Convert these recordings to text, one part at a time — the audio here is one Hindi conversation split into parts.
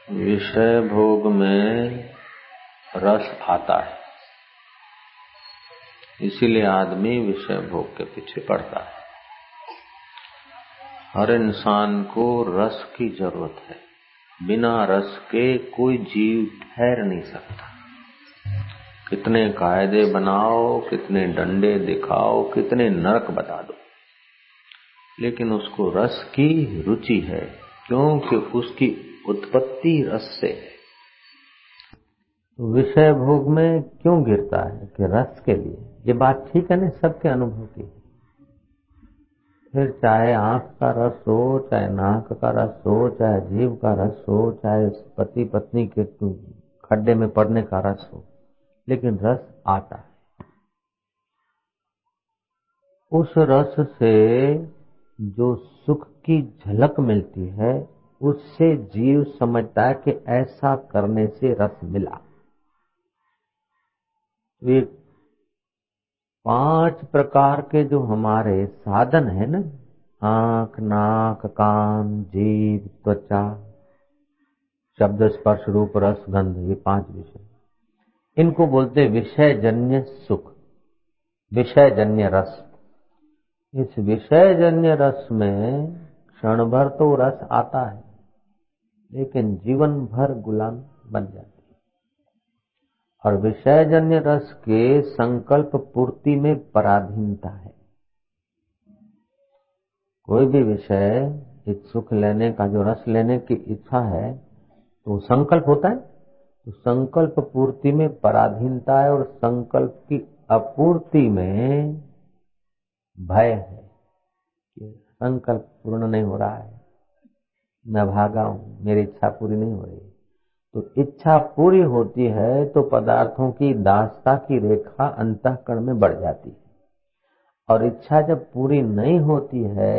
विषय भोग में रस आता है, इसीलिए आदमी विषय भोग के पीछे पड़ता है। हर इंसान को रस की जरूरत है। बिना रस के कोई जीव ठहर नहीं सकता। कितने कायदे बनाओ, कितने डंडे दिखाओ, कितने नरक बता दो, लेकिन उसको रस की रुचि है, क्योंकि उसकी उत्पत्ति रस से है। तो विषय भोग में क्यों गिरता है? कि रस के लिए। ये बात ठीक है ना, सबके अनुभव की। फिर चाहे आंख का रस हो, चाहे नाक का रस हो, चाहे जीभ का रस हो, चाहे पति पत्नी के खड्डे में पड़ने का रस हो, लेकिन रस आता है। उस रस से जो सुख की झलक मिलती है, उससे जीव समझता है कि ऐसा करने से रस मिला। ये 5 प्रकार के जो हमारे साधन है ना, आंख, नाक, कान, जीभ, त्वचा, शब्द, स्पर्श, रूप, रस, गंध, ये 5 विषय, इनको बोलते विषयजन्य सुख, विषयजन्य रस। इस विषयजन्य रस में क्षण भर तो रस आता है, लेकिन जीवन भर गुलाम बन जाती है। और विषयजन्य रस के संकल्प पूर्ति में पराधीनता है। कोई भी विषय सुख लेने का, जो रस लेने की इच्छा है, तो संकल्प होता है, तो संकल्प पूर्ति में पराधीनता है, और संकल्प की अपूर्ति में भय है कि संकल्प पूर्ण नहीं हो रहा है, मैं भागा हूं, मेरी इच्छा पूरी नहीं हो रही। तो इच्छा पूरी होती है तो पदार्थों की दासता की रेखा अंतःकरण में बढ़ जाती है, और इच्छा जब पूरी नहीं होती है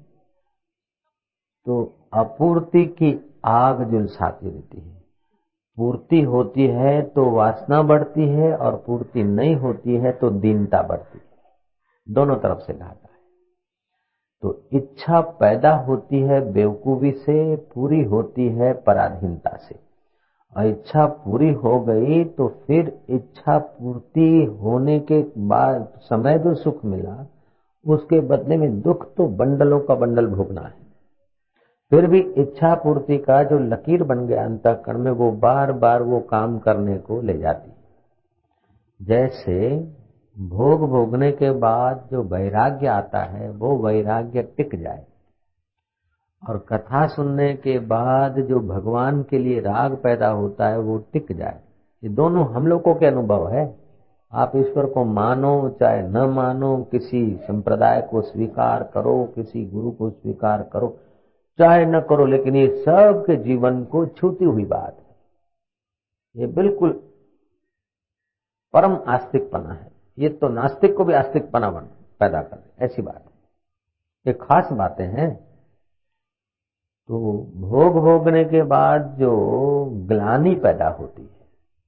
तो अपूर्ति की आग झुलसाती रहती है। पूर्ति होती है तो वासना बढ़ती है, और पूर्ति नहीं होती है तो दीनता बढ़ती है। दोनों तरफ से घाटा है। तो इच्छा पैदा होती है बेवकूफी से, पूरी होती है पराधीनता से। और इच्छा पूरी हो गई तो फिर इच्छा पूर्ति होने के बाद समय जो सुख मिला, उसके बदले में दुख तो बंडलों का बंडल भोगना है। फिर भी इच्छा पूर्ति का जो लकीर बन गया अंतःकरण में, वो बार बार वो काम करने को ले जाती। जैसे भोग भोगने के बाद जो वैराग्य आता है, वो वैराग्य टिक जाए, और कथा सुनने के बाद जो भगवान के लिए राग पैदा होता है, वो टिक जाए। ये दोनों हम लोगों के अनुभव है। आप ईश्वर को मानो चाहे न मानो, किसी संप्रदाय को स्वीकार करो, किसी गुरु को स्वीकार करो चाहे न करो, लेकिन ये सबके जीवन को छूती हुई बात है। ये बिल्कुल परम आस्तिकपना है। ये तो नास्तिक को भी आस्तिकपना पैदा कर दे, ऐसी बात है। ये खास बातें हैं। तो भोग भोगने के बाद जो ग्लानि पैदा होती है,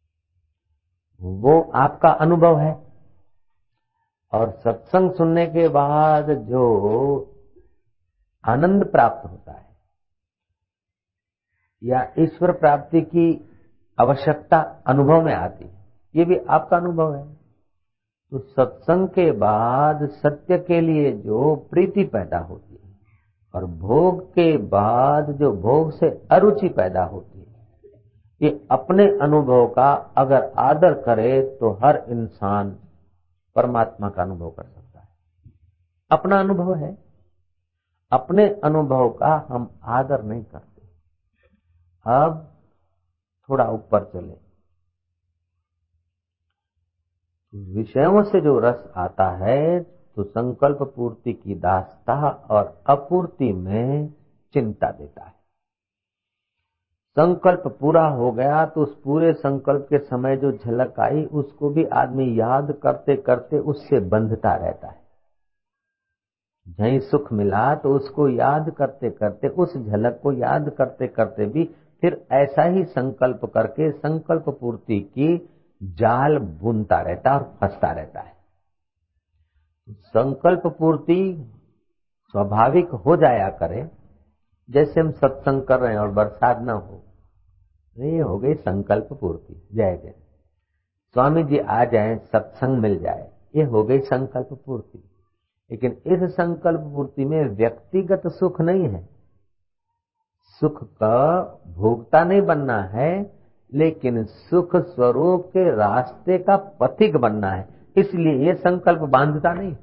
वो आपका अनुभव है। और सत्संग सुनने के बाद जो आनंद प्राप्त होता है, या ईश्वर प्राप्ति की आवश्यकता अनुभव में आती है, ये भी आपका अनुभव है। तो सत्संग के बाद सत्य के लिए जो प्रीति पैदा होती है, और भोग के बाद जो भोग से अरुचि पैदा होती है, ये अपने अनुभव का अगर आदर करे तो हर इंसान परमात्मा का अनुभव कर सकता है। अपना अनुभव है, अपने अनुभव का हम आदर नहीं करते। अब थोड़ा ऊपर चले। विषयों से जो रस आता है तो संकल्प पूर्ति की दासता और अपूर्ति में चिंता देता है। संकल्प पूरा हो गया तो उस पूरे संकल्प के समय जो झलक आई, उसको भी आदमी याद करते करते उससे बंधता रहता है। जहीं सुख मिला तो उसको याद करते करते, उस झलक को याद करते करते भी फिर ऐसा ही संकल्प करके संकल्प पूर्ति की जाल बुनता रहता और फंसता रहता है। संकल्प पूर्ति स्वाभाविक हो जाया करे। जैसे हम सत्संग कर रहे हैं और बरसात ना हो, ये हो गई संकल्प पूर्ति। जय जय। स्वामी जी आ जाएं, सत्संग मिल जाए, ये हो गई संकल्प पूर्ति। लेकिन इस संकल्प पूर्ति में व्यक्तिगत सुख नहीं है, सुख का भोक्ता नहीं बनना है, लेकिन सुख स्वरूप के रास्ते का पथिक बनना है। इसलिए ये संकल्प बांधता नहीं।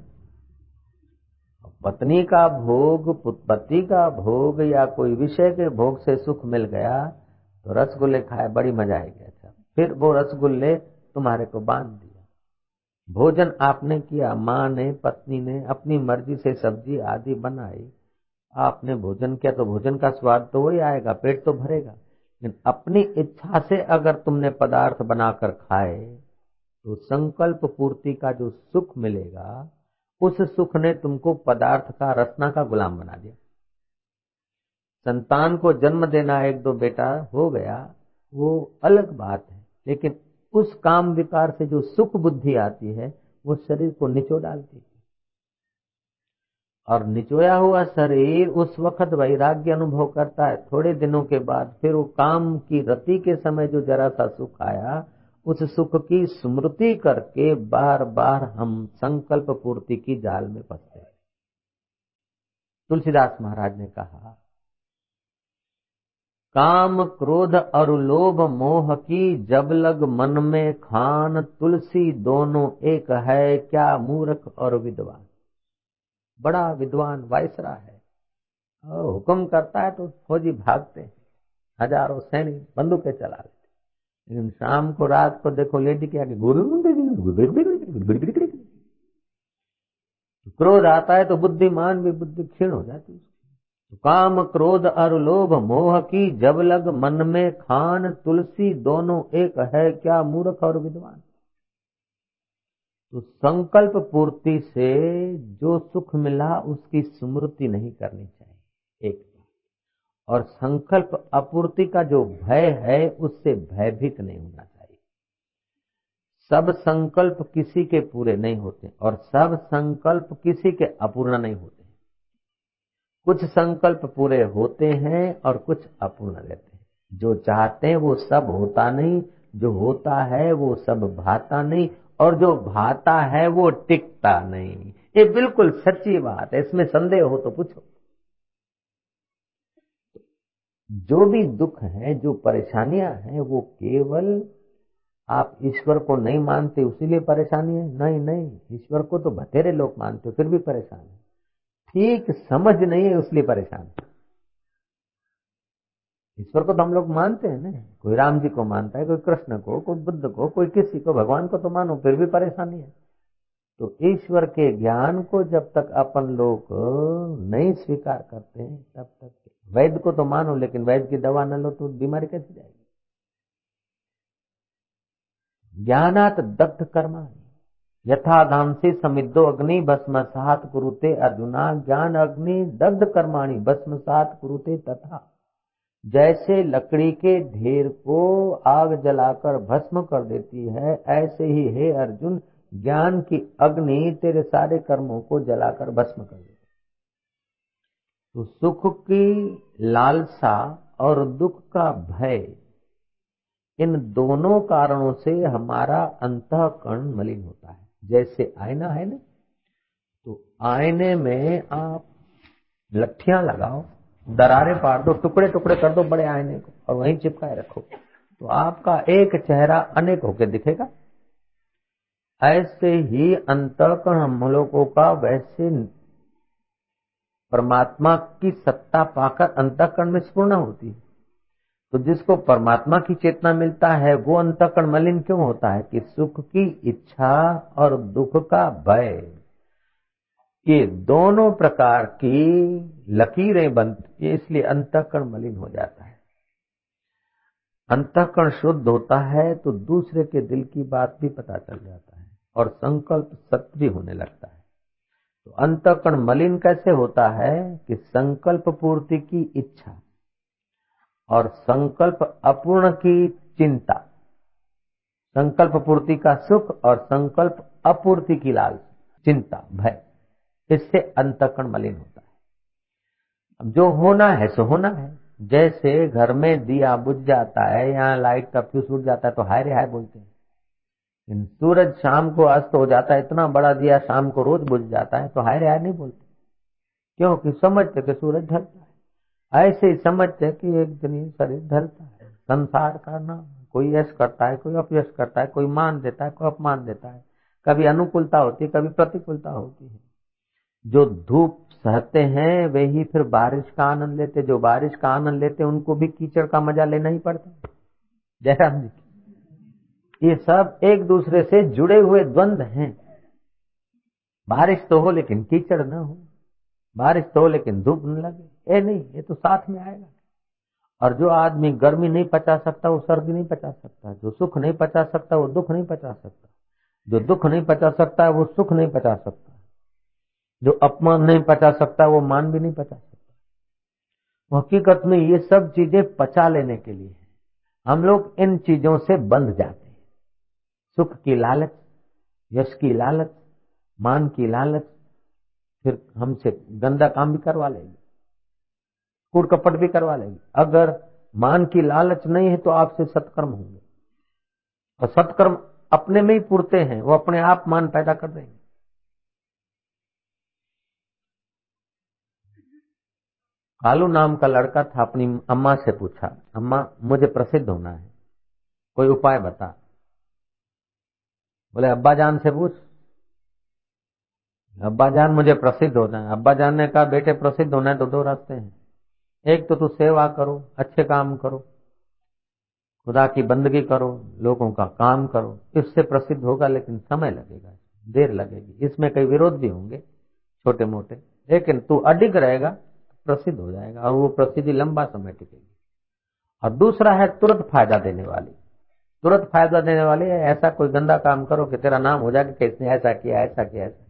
पत्नी का भोग, पति का भोग या कोई विषय के भोग से सुख मिल गया तो रसगुल्ले खाए, बड़ी मजा आएगी। अच्छा, फिर वो रसगुल्ले तुम्हारे को बांध दिया। भोजन आपने किया, माँ ने, पत्नी ने अपनी मर्जी से सब्जी आदि बनाई, आपने भोजन किया तो भोजन का स्वाद तो वही आएगा, पेट तो भरेगा। लेकिन अपनी इच्छा से अगर तुमने पदार्थ बनाकर खाए तो संकल्प पूर्ति का जो सुख मिलेगा, उस सुख ने तुमको पदार्थ का, रसना का गुलाम बना दिया। संतान को जन्म देना, एक दो बेटा हो गया, वो अलग बात है, लेकिन उस काम विकार से जो सुख बुद्धि आती है वो शरीर को निचोड़ डालती है। और निचोया हुआ शरीर उस वक्त वैराग्य अनुभव करता है, थोड़े दिनों के बाद फिर वो काम की रति के समय जो जरा सा सुख आया, उस सुख की स्मृति करके बार बार हम संकल्प पूर्ति की जाल में फंसते हैं। तुलसीदास महाराज ने कहा, काम क्रोध और लोभ मोह की जब लग मन में खान, तुलसी दोनों एक है क्या मूर्ख और विद्वान। बड़ा विद्वान वायसरा है, और हुक्म करता है तो फौजी भागते हैं, हजारों सैनिक बंदूकें चला लेते। लेकिन शाम को, रात को देखो लेडी के आगे क्रोध आता है तो बुद्धिमान भी बुद्धि क्षीण हो जाती है। तो काम क्रोध और लोभ मोह की जब लग मन में खान, तुलसी दोनों एक है क्या मूर्ख और विद्वान। तो संकल्प पूर्ति से जो सुख मिला उसकी स्मृति नहीं करनी चाहिए, एक। और संकल्प अपूर्ति का जो भय है उससे भयभीत नहीं होना चाहिए। सब संकल्प किसी के पूरे नहीं होते और सब संकल्प किसी के अपूर्ण नहीं होते। कुछ संकल्प पूरे होते हैं और कुछ अपूर्ण रहते हैं। जो चाहते हैं वो सब होता नहीं, जो होता है वो सब भाता नहीं, और जो भाता है वो टिकता नहीं। ये बिल्कुल सच्ची बात है, इसमें संदेह हो तो पूछो। जो भी दुख है, जो परेशानियां हैं, वो केवल आप ईश्वर को नहीं मानते उसीलिए परेशानी है? नहीं नहीं, ईश्वर को तो बतेरे लोग मानते हो फिर भी परेशान है। ठीक समझ नहीं है इसलिए परेशान है। ईश्वर को तो हम लोग मानते हैं ना, कोई राम जी को मानता है, कोई कृष्ण को, कोई बुद्ध को, कोई किसी को, भगवान को तो मानो फिर भी परेशानी है। तो ईश्वर के ज्ञान को जब तक अपन लोग नहीं स्वीकार करते हैं तब तक, वैद्य को तो मानो लेकिन वैद्य की दवा न लो तो बीमारी कैसे जाएगी। ज्ञानात दग्ध कर्माणि यथा धामसी समिद्धो अग्नि भस्मसात कुरुते अर्जुना, ज्ञान अग्नि दग्ध कर्माणि भस्मसात कुरुते तथा। जैसे लकड़ी के ढेर को आग जलाकर भस्म कर देती है, ऐसे ही हे अर्जुन ज्ञान की अग्नि तेरे सारे कर्मों को जलाकर भस्म कर देती है। तो सुख की लालसा और दुख का भय, इन दोनों कारणों से हमारा अंतःकरण मलिन होता है। जैसे आईना है ना, तो आईने में आप लट्ठियां लगाओ, दरारें पाड़ दो, टुकड़े टुकड़े कर दो बड़े आईने को और वहीं चिपकाए रखो, तो आपका एक चेहरा अनेक होकर दिखेगा। ऐसे ही अंतःकरण हम लोगों का, वैसे परमात्मा की सत्ता पाकर अंतःकरण में स्फुरना होती है। तो जिसको परमात्मा की चेतना मिलता है वो अंतःकरण मलिन क्यों होता है? कि सुख की इच्छा और दुख का भय, ये दोनों प्रकार की लकीरें बनती है, इसलिए अंतःकरण मलिन हो जाता है। अंतःकरण शुद्ध होता है तो दूसरे के दिल की बात भी पता चल जाता है और संकल्प सत्य भी होने लगता है। तो अंतःकरण मलिन कैसे होता है? कि संकल्प पूर्ति की इच्छा और संकल्प अपूर्ण की चिंता, संकल्प पूर्ति का सुख और संकल्प अपूर्ति की लालसा, चिंता, भय, इससे अंतःकरण मलिन होता है। अब जो होना है सो होना है, जैसे घर में दिया बुझ जाता है, यहाँ लाइट का फ्यूज उड़ जाता है तो हाय रे हाय बोलते हैं। सूरज शाम को अस्त हो जाता है, इतना बड़ा दिया शाम को रोज बुझ जाता है तो हाय रे हाय नहीं बोलते, क्योंकि समझते कि सूरज ढलता है। ऐसे ही समझते कि एक दिन ये शरीर ढलता है। संसार का नाम, कोई यश करता है, कोई अपयश करता है, कोई मान देता है, कोई अपमान देता है, कभी अनुकूलता होती है, कभी प्रतिकूलता होती है। जो धूप सहते हैं वे ही फिर बारिश का आनंद लेते, जो बारिश का आनंद लेते उनको भी कीचड़ का मजा लेना ही पड़ता है। जयराम जी, ये सब एक दूसरे से जुड़े हुए द्वंद्व हैं। बारिश तो हो लेकिन कीचड़ न हो, बारिश तो हो लेकिन धूप न लगे, ये नहीं, ये तो साथ में आएगा। और जो आदमी गर्मी नहीं पचा सकता वो सर्दी नहीं पचा सकता, जो सुख नहीं पचा सकता वो दुख नहीं पचा सकता, जो दुख नहीं पचा सकता वो सुख नहीं पचा सकता, जो अपमान नहीं पचा सकता वो मान भी नहीं पचा सकता। हकीकत में ये सब चीजें पचा लेने के लिए है। हम लोग इन चीजों से बंध जाते हैं। सुख की लालच, यश की लालच, मान की लालच फिर हमसे गंदा काम भी करवा लेगी, कूड़ कपट भी करवा लेगी। अगर मान की लालच नहीं है तो आपसे सत्कर्म होंगे, और सत्कर्म अपने में ही पुरते हैं, वो अपने आप मान पैदा कर देंगे। कालू नाम का लड़का था, अपनी अम्मा से पूछा, अम्मा मुझे प्रसिद्ध होना है, कोई उपाय बता। बोले अब्बा जान से पूछ। अब्बा जान मुझे प्रसिद्ध होना है। अब्बा जान ने कहा बेटे प्रसिद्ध होना है तो दो रास्ते हैं, एक तो तू सेवा करो, अच्छे काम करो, खुदा की बंदगी करो, लोगों का काम करो, इससे प्रसिद्ध होगा, लेकिन समय लगेगा, देर लगेगी, इसमें कई विरोध भी होंगे छोटे मोटे, लेकिन तू अडिग रहेगा प्रसिद्ध हो जाएगा, और वो प्रसिद्धि लंबा समय टिकेगी। और दूसरा है तुरंत फायदा देने वाली, तुरंत फायदा देने वाली है, ऐसा कोई गंदा काम करो कि तेरा नाम हो जाए कि इसने ऐसा किया ऐसा किया ऐसा।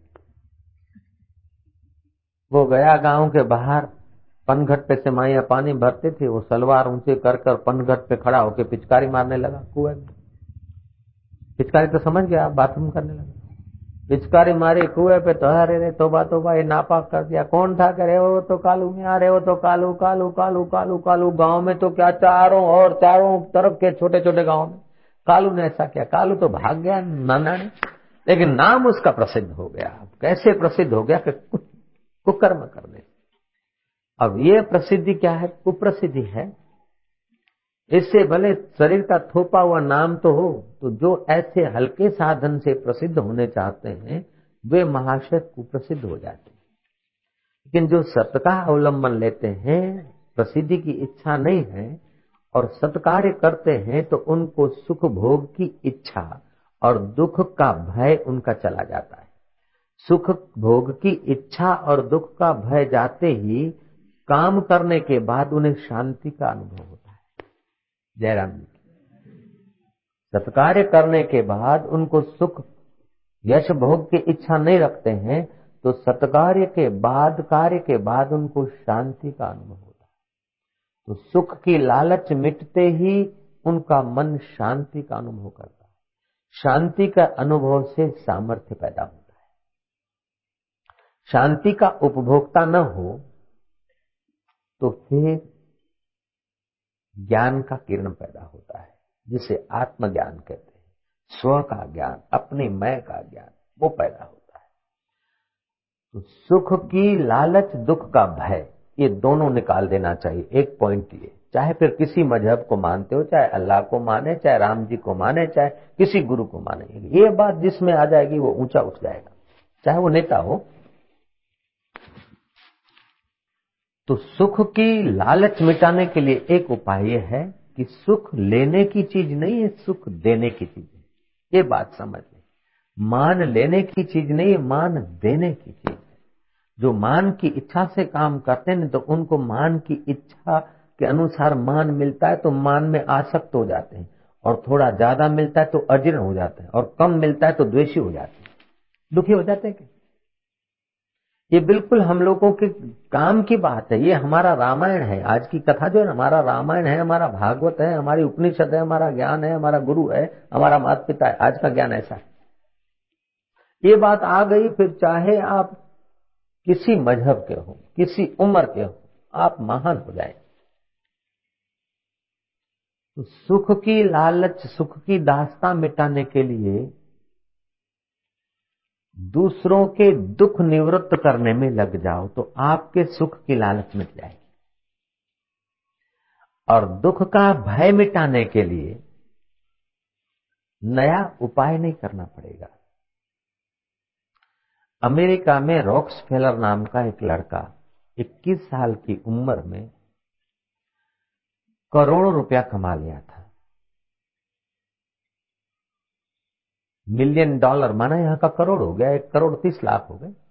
वो गया गांव के बाहर, पनघट पे से माइया पानी भरते थे, वो सलवार ऊंचे कर कर पनघट पे खड़ा होकर पिचकारी मारने लगा कुएं में। पिचकारी तो समझ गया, बाथरूम करने लगा, पिचकारी मारी कुएं पे तो अरे रे तोबा तोबा, ये नापाक कर दिया। कौन था? करे वो तो कालू में आ रहे, वो तो कालू कालू कालू कालू कालू। गांव में तो क्या, चारों तरफ के छोटे छोटे गांव में कालू ने ऐसा किया। कालू तो भाग गया नाना ने, लेकिन नाम उसका प्रसिद्ध हो गया। कैसे प्रसिद्ध हो गया? कि कुकर्म करने। अब ये प्रसिद्धि क्या है? कुप्रसिद्धि है। इससे भले शरीर का थोपा हुआ नाम तो हो, तो जो ऐसे हल्के साधन से प्रसिद्ध होने चाहते हैं वे महाशय कुप्रसिद्ध हो जाते हैं। लेकिन जो सत्य का अवलंबन लेते हैं, प्रसिद्धि की इच्छा नहीं है और सत्कार्य करते हैं, तो उनको सुख भोग की इच्छा और दुख का भय उनका चला जाता है। सुख भोग की इच्छा और दुख का भय जाते ही काम करने के बाद उन्हें शांति का अनुभव होता है। जयराम जी, सत्कार्य करने के बाद उनको सुख यश भोग की इच्छा नहीं रखते हैं, तो सत्कार्य के बाद, कार्य के बाद उनको शांति का अनुभव होता है। तो सुख की लालच मिटते ही उनका मन शांति का अनुभव करता है। शांति का अनुभव से सामर्थ्य पैदा होता है। शांति का उपभोक्ता न हो तो फिर ज्ञान का किरण पैदा होता है, जिसे आत्मज्ञान कहते हैं। स्व का ज्ञान, अपने मैं का ज्ञान, वो पैदा होता है। तो सुख की लालच, दुख का भय, ये दोनों निकाल देना चाहिए। एक पॉइंट ये, चाहे फिर किसी मजहब को मानते हो, चाहे अल्लाह को माने, चाहे राम जी को माने, चाहे किसी गुरु को माने, ये बात जिसमें आ जाएगी वो ऊंचा उठ जाएगा, चाहे वो नेता हो। तो सुख की लालच मिटाने के लिए एक उपाय यह है कि सुख लेने की चीज नहीं है, सुख देने की चीज है। ये बात समझ लें। मान लेने की चीज नहीं है, मान देने की चीज है। जो मान की इच्छा से काम करते हैं तो उनको मान की इच्छा के अनुसार मान मिलता है तो मान में आसक्त हो जाते हैं, और थोड़ा ज्यादा मिलता है तो अजीर्ण हो जाते हैं, और कम मिलता है तो द्वेषी हो जाते हैं, दुखी हो जाते हैं। क्या ये बिल्कुल हम लोगों के काम की बात है। ये हमारा रामायण है। आज की कथा जो है हमारा रामायण है, हमारा भागवत है, हमारी उपनिषद है, हमारा ज्ञान है, हमारा गुरु है, हमारा माता पिता है। आज का ज्ञान ऐसा है। ये बात आ गई, फिर चाहे आप किसी मजहब के हो, किसी उम्र के हो, आप महान हो जाए। तो सुख की लालच, सुख की दास्तां मिटाने के लिए दूसरों के दुख निवृत्त करने में लग जाओ तो आपके सुख की लालच मिट जाएगी। और दुख का भय मिटाने के लिए नया उपाय नहीं करना पड़ेगा। अमेरिका में रॉक्सफेलर नाम का एक लड़का 21 साल की उम्र में करोड़ों रुपया कमा लिया था। $1 मिलियन माना यहां का करोड़ हो गया, 1,30,00,000 हो गए।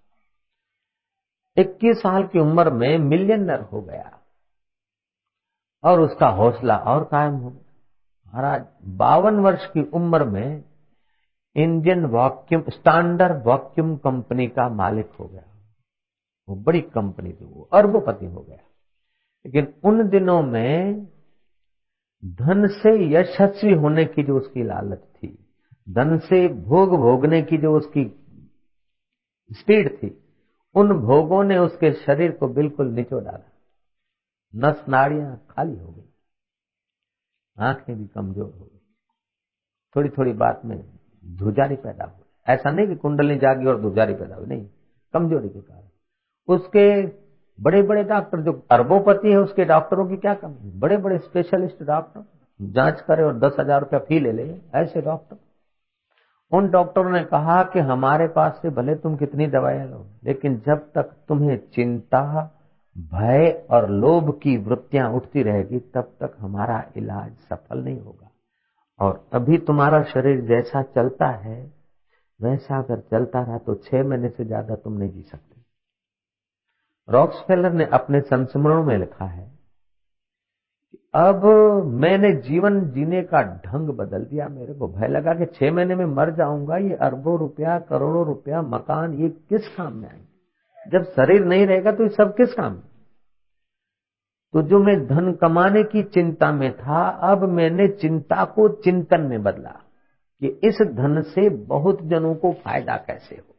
21 साल की उम्र में मिलियनर हो गया और उसका हौसला और कायम हो गया। महाराज 52 वर्ष की उम्र में Indian vacuum standard vacuum company का मालिक हो गया। वो बड़ी कंपनी थी, वो अरबपति हो गया। लेकिन उन दिनों में धन से यशस्वी होने की जो उसकी लालच थी, धन से भोग भोगने की जो उसकी स्पीड थी, उन भोगों ने उसके शरीर को बिल्कुल निचोड़ डाला। नस नाड़ियां खाली हो गई, आंखें भी कमजोर हो गई, थोड़ी थोड़ी बात में धुजारी पैदा हो गई। ऐसा नहीं कि कुंडली जागी और धुजारी पैदा हुई, नहीं, कमजोरी के कारण। उसके बड़े बड़े डॉक्टर, जो अरबोपति है उसके डॉक्टरों की क्या कमी, बड़े बड़े स्पेशलिस्ट डॉक्टर जांच करे और 10,000 रुपया फी ले ले, ऐसे डॉक्टर। उन डॉक्टरों ने कहा कि हमारे पास से भले तुम कितनी दवाइयां लो, लेकिन जब तक तुम्हें चिंता, भय और लोभ की वृत्तियां उठती रहेगी तब तक हमारा इलाज सफल नहीं होगा। और अभी तुम्हारा शरीर जैसा चलता है वैसा अगर चलता रहा तो 6 महीने से ज्यादा तुम नहीं जी सकते। रॉक्सफेलर ने अपने संस्मरणों में लिखा है कि अब मैंने जीवन जीने का ढंग बदल दिया। मेरे को भय लगा कि 6 महीने में मर जाऊंगा, ये अरबों रुपया, करोड़ों रुपया, मकान, ये किस काम में आएंगे? जब शरीर नहीं रहेगा तो ये सब किस काम में? तो जो मैं धन कमाने की चिंता में था, अब मैंने चिंता को चिंतन में बदला कि इस धन से बहुत जनों को फायदा कैसे हो।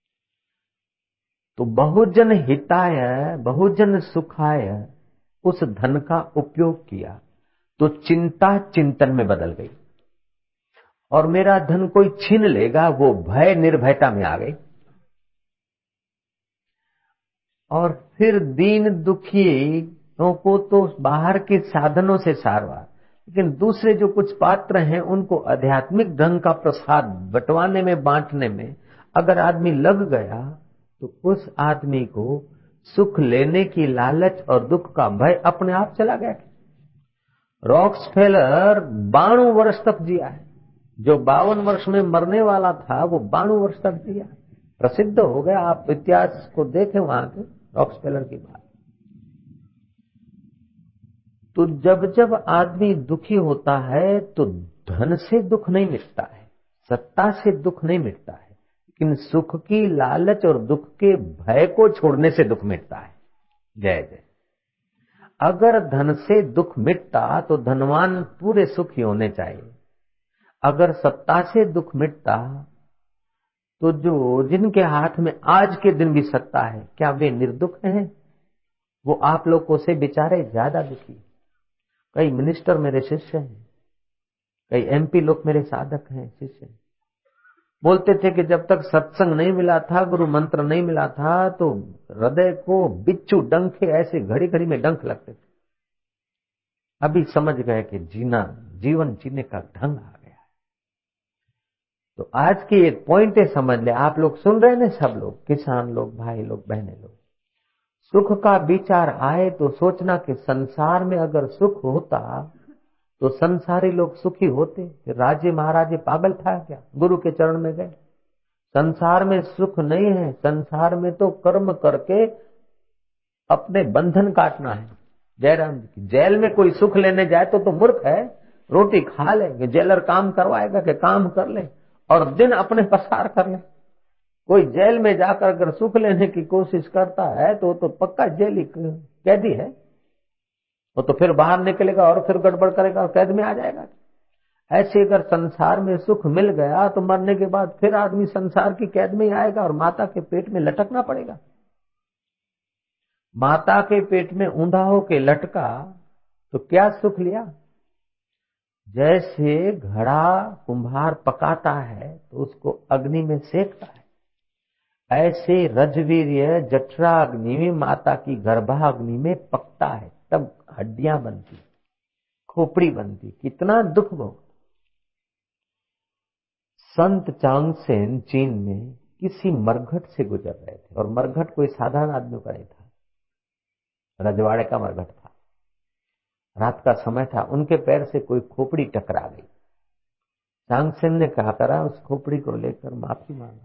तो बहुजन हिताय बहुजन सुखाय उस धन का उपयोग किया तो चिंता चिंतन में बदल गई और मेरा धन कोई छीन लेगा वो भय निर्भयता में आ गई। और फिर दीन दुखियों को तो बाहर के साधनों से सारवा, लेकिन दूसरे जो कुछ पात्र हैं उनको आध्यात्मिक ढंग का प्रसाद बंटवाने में, बांटने में अगर आदमी लग गया तो उस आदमी को सुख लेने की लालच और दुख का भय अपने आप चला गया। रॉक्सफेलर 92 वर्ष तक जिया है। जो 52 वर्ष में मरने वाला था वो 92 वर्ष तक जिया, प्रसिद्ध हो गया। आप इतिहास को देखें वहां के रॉक्सफेलर की बात। तो जब जब आदमी दुखी होता है तो धन से दुख नहीं मिटता है, सत्ता से दुख नहीं मिटता है, लेकिन सुख की लालच और दुख के भय को छोड़ने से दुख मिटता है। जय जय। अगर धन से दुख मिटता तो धनवान पूरे सुखी होने चाहिए। अगर सत्ता से दुख मिटता तो जो जिनके हाथ में आज के दिन भी सत्ता है, क्या वे निर्दुख हैं? वो आप लोगों से बेचारे ज्यादा दुखी। कई मिनिस्टर मेरे शिष्य हैं, कई एमपी लोग मेरे साधक हैं, शिष्य हैं। बोलते थे कि जब तक सत्संग नहीं मिला था, गुरु मंत्र नहीं मिला था, तो हृदय को बिच्छू डंखे ऐसे घड़ी घड़ी में डंख लगते थे। अभी समझ गए कि जीवन जीने का ढंग आ गया है। तो आज की एक पॉइंट है, समझ ले। आप लोग सुन रहे हैं ना, सब लोग, किसान लोग, भाई लोग, बहने लोग, सुख का विचार आए तो सोचना कि संसार में अगर सुख होता तो संसारी लोग सुखी होते। राजे महाराजे पागल था क्या? गुरु के चरण में गए। संसार में सुख नहीं है, संसार में तो कर्म करके अपने बंधन काटना है। जयराम जी की जेल में कोई सुख लेने जाए तो मूर्ख है। रोटी खा ले, जेलर काम करवाएगा कि काम कर ले और दिन अपने पसार कर ले। कोई जेल में जाकर अगर सुख लेने की कोशिश करता है तो पक्का जेल कैदी है। वो तो फिर बाहर निकलेगा और फिर गड़बड़ करेगा और कैद में आ जाएगा। ऐसे अगर संसार में सुख मिल गया तो मरने के बाद फिर आदमी संसार की कैद में ही आएगा और माता के पेट में लटकना पड़ेगा। माता के पेट में ऊंधा होके लटका तो क्या सुख लिया? जैसे घड़ा कुम्हार पकाता है तो उसको अग्नि में सेकता है, ऐसे रजवीर्य जठराग्नि में माता की गर्भाग्नि में पकता है, तब हड्डियां बनती, खोपड़ी बनती। कितना दुख भोग। संत चांगसेन चीन में किसी मरघट से गुजर रहे थे, और मरघट कोई साधारण आदमी का नहीं था, रजवाड़े का मरघट था। रात का समय था, उनके पैर से कोई खोपड़ी टकरा गई। चांगसेन ने कहा करा उस खोपड़ी को लेकर माफी मांगा।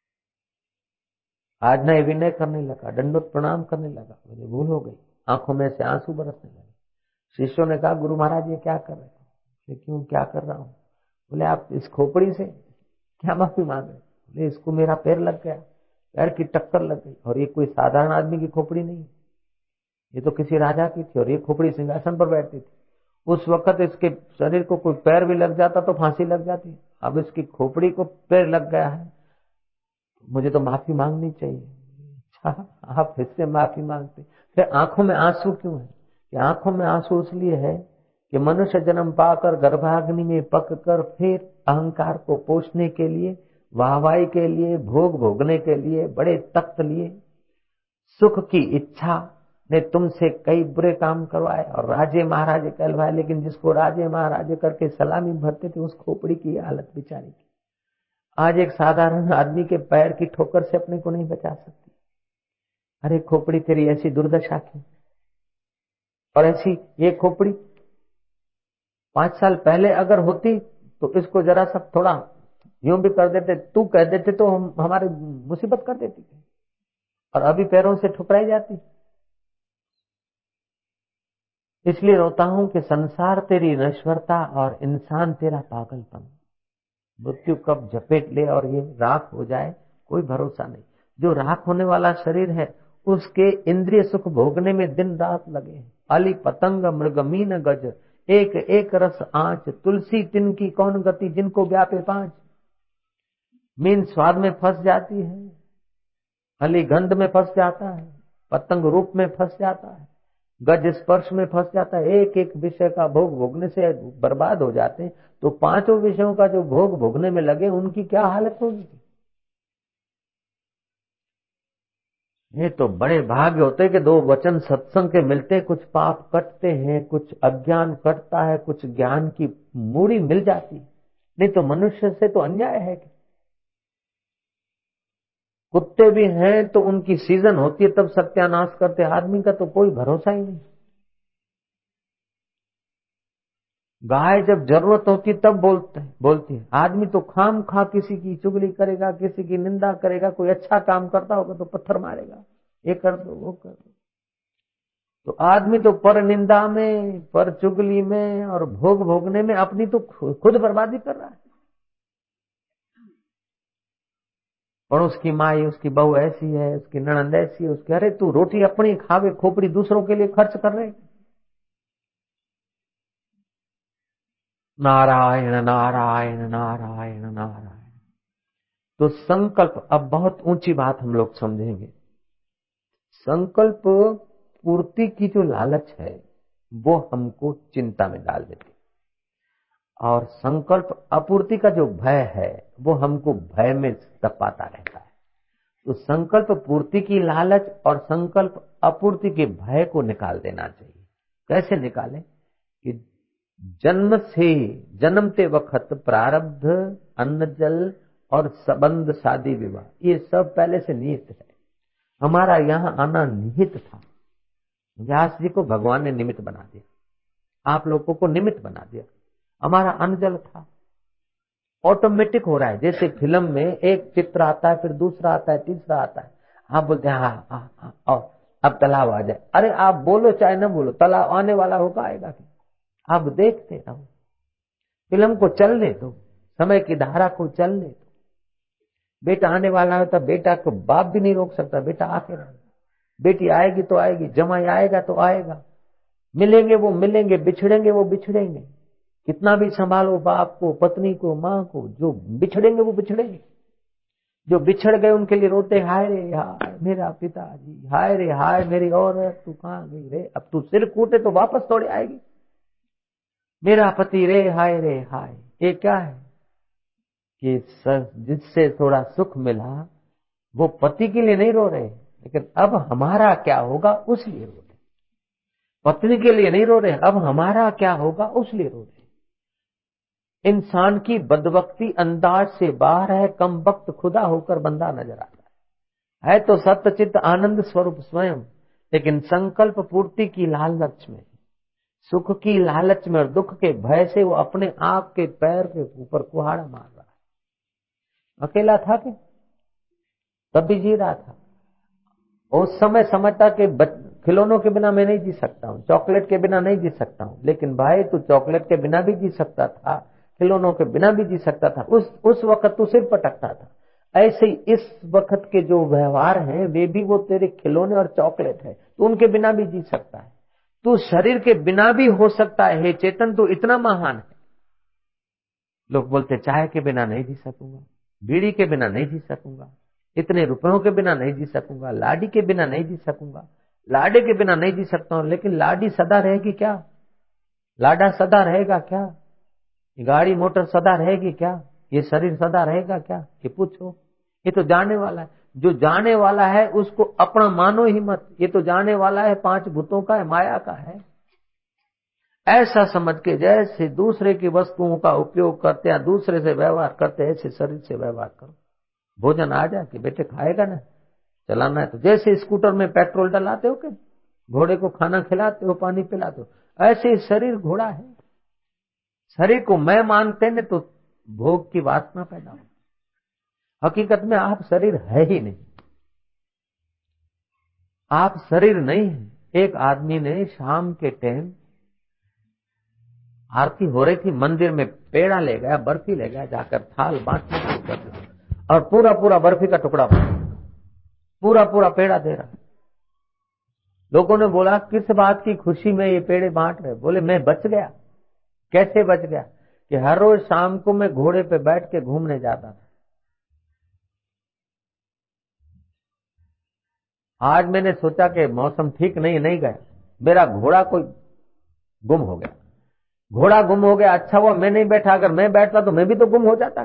आज नए विनय करने लगा, दंडोत प्रणाम करने लगा, मुझे भूल हो गई। आंखों में से आंसू बरसने लगे। शिष्यों ने कहा गुरु महाराज ये क्या कर रहे हो? क्यों क्या कर रहा हूं? बोले आप इस खोपड़ी से क्या माफी मांग रहे? बोले इसको मेरा पैर लग गया, पैर की टक्कर लग गई, और ये कोई साधारण आदमी की खोपड़ी नहीं, ये तो किसी राजा की थी, और ये खोपड़ी सिंहासन पर बैठती थी। उस वक्त इसके शरीर को कोई पैर भी लग जाता तो फांसी लग जाती, अब इसकी खोपड़ी को पैर लग गया है, मुझे तो माफी मांगनी चाहिए। अच्छा, आप इससे माफी मांगते? फिर आंखों में आंसू क्यों है? कि आंखों में आंसू इसलिए है कि मनुष्य जन्म पाकर गर्भाग्नि में पककर फिर अहंकार को पोषने के लिए, वाहवाही के लिए, भोग भोगने के लिए, बड़े तख्त लिए, सुख की इच्छा ने तुमसे कई बुरे काम करवाए और राजे महाराजे कहलवाए, लेकिन जिसको राजे महाराजे करके सलामी भरते थे उस खोपड़ी की हालत बेचारी की। आज एक साधारण आदमी के पैर की ठोकर से अपने को नहीं बचा सकती। अरे खोपड़ी तेरी ऐसी दुर्दशा की। और ऐसी ये खोपड़ी 5 साल पहले अगर होती तो इसको जरा सा थोड़ा यूं भी कर देते, तू कह देते तो हम हमारी मुसीबत कर देती थी, और अभी पैरों से ठुकराई जाती। इसलिए रोता हूं कि संसार तेरी नश्वरता और इंसान तेरा पागलपन। मृत्यु कब झपेट ले और ये राख हो जाए कोई भरोसा नहीं। जो राख होने वाला शरीर है उसके इंद्रिय सुख भोगने में दिन रात लगे हैं। अली पतंग मृगमीन गज, एक एक रस आंच, तुलसी तिनकी कौन गति, जिनको व्यापे पांच। मीन स्वाद में फंस जाती है, अली गंध में फंस जाता है, पतंग रूप में फंस जाता है, गज स्पर्श में फंस जाता है। एक एक विषय का भोग भोगने से बर्बाद हो जाते हैं, तो पांचों विषयों का जो भोग भोगने में लगे उनकी क्या हालत होगी? ये तो बड़े भाग्य होते हैं कि दो वचन सत्संग के मिलते, कुछ पाप कटते हैं, कुछ अज्ञान कटता है, कुछ ज्ञान की मूड़ी मिल जाती। नहीं तो मनुष्य से तो अन्याय है कि कुत्ते भी हैं तो उनकी सीजन होती है तब सत्यानाश करते, आदमी का तो कोई भरोसा ही नहीं। गाय जब जरूरत होती तब बोलती है, आदमी तो खाम खा किसी की चुगली करेगा, किसी की निंदा करेगा, कोई अच्छा काम करता होगा तो पत्थर मारेगा, ये कर दो वो कर दो। तो आदमी तो पर निंदा में, पर चुगली में और भोग भोगने में अपनी तो खुद बर्बादी कर रहा है। और उसकी माई, उसकी बहू ऐसी है, उसकी ननंद ऐसी है, उसकी, अरे तू रोटी अपनी खावे, खोपड़ी दूसरों के लिए खर्च कर रहे। नारायण नारायण नारायण नारायण। तो संकल्प, अब बहुत ऊंची बात हम लोग समझेंगे। संकल्प पूर्ति की जो लालच है वो हमको चिंता में डाल देती, और संकल्प अपूर्ति का जो भय है वो हमको भय में तपाता रहता है। तो संकल्प पूर्ति की लालच और संकल्प अपूर्ति के भय को निकाल देना चाहिए। कैसे निकालें? कि जन्म से, जन्मते वक्त प्रारब्ध, अन्न जल और संबंध शादी विवाह, ये सब पहले से निहित है। हमारा यहाँ आना निहित था। व्यास जी को भगवान ने निमित्त बना दिया, आप लोगों को निमित्त बना दिया। हमारा अन्न जल था, ऑटोमेटिक हो रहा है। जैसे फिल्म में एक चित्र आता है, फिर दूसरा आता है, तीसरा आता है, आप बोलते हैं हाँ, अब तालाब आ जाए। अरे आप बोलो चाहे न बोलो, तालाब आने वाला होगा, आएगा क्या? आप देखते रहो, फिल्म को चलने दो, समय की धारा को चलने दो। बेटा आने वाला होता, बेटा को बाप भी नहीं रोक सकता, बेटा आके रहेगा। बेटी आएगी तो आएगी, जमाई आएगा तो आएगा, मिलेंगे वो मिलेंगे, बिछड़ेंगे वो बिछड़ेंगे। कितना भी संभालो बाप को, पत्नी को, माँ को, जो बिछड़ेंगे वो बिछड़ेंगे। जो बिछड़ गए उनके लिए रोते, हाय रे हाय मेरा पिताजी, हाय रे हाय मेरी औरत, तू कहाँ गई रे? अब तू सिर कूटे तो वापस थोड़ी आएगी। मेरा पति रे हाय, ये क्या है कि जिससे थोड़ा सुख मिला वो पति के लिए नहीं रो रहे, लेकिन अब हमारा क्या होगा उसलिए रो रहे। पत्नी के लिए नहीं रो रहे, अब हमारा क्या होगा उसलिए रो रहे। इंसान की बदबख्ती अंदाज से बाहर है, कम वक्त खुदा होकर बंदा नजर आता है तो सत्यचित आनंद स्वरूप स्वयं, लेकिन संकल्प पूर्ति की लालच में, सुख की लालच में और दुख के भय से वो अपने आप के पैर के ऊपर कुहाड़ा मार रहा है। अकेला था कि तब भी जी रहा था। उस समय समझता कि खिलौनों के बिना मैं नहीं जी सकता हूँ, चॉकलेट के बिना नहीं जी सकता हूँ। लेकिन भाई तू चॉकलेट के बिना भी जी सकता था, खिलौनों के बिना भी जी सकता था। उस वक्त तू सिर पटकता था। ऐसे ही इस वक्त के जो व्यवहार हैं वे भी वो तेरे खिलौने और चॉकलेट है, तू उनके बिना भी जी सकता है। तू शरीर के बिना भी हो सकता है। हे चेतन, तू इतना महान है। लोग बोलते चाय के बिना नहीं जी सकूंगा, बीड़ी के बिना नहीं जी सकूंगा, इतने रुपयों के बिना नहीं जी सकूंगा, लाडी के बिना नहीं जी सकूंगा, लाडे के बिना नहीं जी सकता हूं। लेकिन लाडी सदा रहेगी क्या? लाडा सदा रहेगा क्या? गाड़ी मोटर सदा रहेगी क्या? ये शरीर सदा रहेगा क्या? ये पूछो। ये तो जाने वाला है। जो जाने वाला है उसको अपना मानो ही मत। ये तो जाने वाला है, 5 भूतों का है, माया का है। ऐसा समझ के जैसे दूसरे की वस्तुओं का उपयोग करते हैं, दूसरे से व्यवहार करते हैं, ऐसे शरीर से व्यवहार करो। भोजन आ जाए कि बेटे खाएगा ना, चलाना है तो जैसे स्कूटर में पेट्रोल डलाते हो के घोड़े को खाना खिलाते हो, पानी पिलाते हो, ऐसे ही शरीर घोड़ा है। शरीर को मैं मानते न तो भोग की वासना पैदा हो। हकीकत में आप शरीर है ही नहीं, आप शरीर नहीं है। एक आदमी ने शाम के टाइम आरती हो रही थी, मंदिर में पेड़ा ले गया, बर्फी ले गया, जाकर थाल बांटने शुरू कर दिया और पूरा पूरा बर्फी का टुकड़ा पूरा पूरा पेड़ा दे रहा। लोगों ने बोला किस बात की खुशी में ये पेड़े बांट रहे? बोले मैं बच गया। कैसे बच गया? कि हर रोज शाम को मैं घोड़े पे बैठ के घूमने जाता था। आज मैंने सोचा कि मौसम ठीक नहीं, नहीं गया, मेरा घोड़ा कोई गुम हो गया। घोड़ा गुम हो गया, अच्छा हुआ मैं नहीं बैठा, अगर मैं बैठता तो मैं भी तो गुम हो जाता।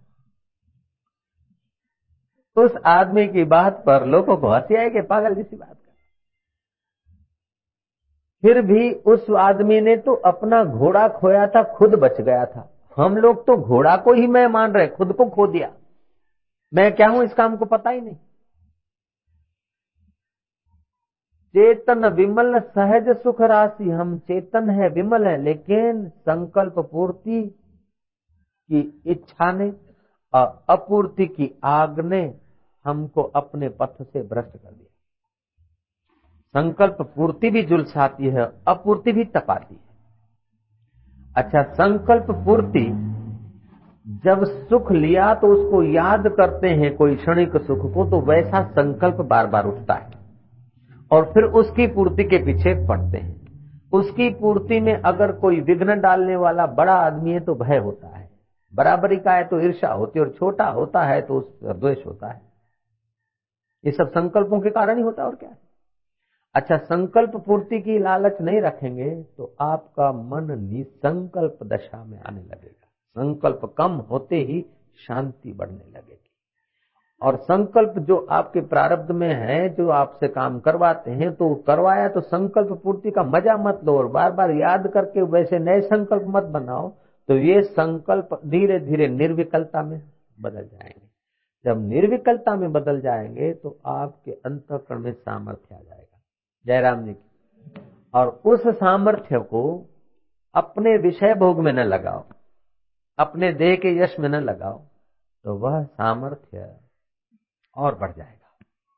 उस आदमी की बात पर लोगों को हंसी आई कि पागल जैसी बात कर। फिर भी उस आदमी ने तो अपना घोड़ा खोया था, खुद बच गया था। हम लोग तो घोड़ा को ही मैं मान रहे, खुद को खो दिया। मैं क्या हूं इसका हमको पता ही नहीं। चेतन विमल सहज सुख राशि, हम चेतन है, विमल है, लेकिन संकल्प पूर्ति की इच्छा ने और अपूर्ति की आग ने हमको अपने पथ से भ्रष्ट कर दिया। संकल्प पूर्ति भी झुलसाती है, अपूर्ति भी तपाती है। अच्छा, संकल्प पूर्ति जब सुख लिया तो उसको याद करते हैं, कोई क्षणिक सुख को, तो वैसा संकल्प बार बार उठता है और फिर उसकी पूर्ति के पीछे पड़ते हैं। उसकी पूर्ति में अगर कोई विघ्न डालने वाला बड़ा आदमी है तो भय होता है, बराबरी का है तो ईर्ष्या होती है, और छोटा होता है तो उसका द्वेष होता है। ये सब संकल्पों के कारण ही होता है, और क्या है। अच्छा, संकल्प पूर्ति की लालच नहीं रखेंगे तो आपका मन निसंकल्प दशा में आने लगेगा। संकल्प कम होते ही शांति बढ़ने लगेगी। और संकल्प जो आपके प्रारब्ध में है, जो आपसे काम करवाते हैं, तो करवाया तो संकल्प पूर्ति का मजा मत लो और बार बार याद करके वैसे नए संकल्प मत बनाओ, तो ये संकल्प धीरे धीरे निर्विकलता में बदल जाएंगे। जब निर्विकलता में बदल जाएंगे तो आपके अंतःकरण में सामर्थ्य आ जाएगा। जयराम जी की। और उस सामर्थ्य को अपने विषय भोग में न लगाओ, अपने देह के यश में न लगाओ, तो वह सामर्थ्य और बढ़ जाएगा।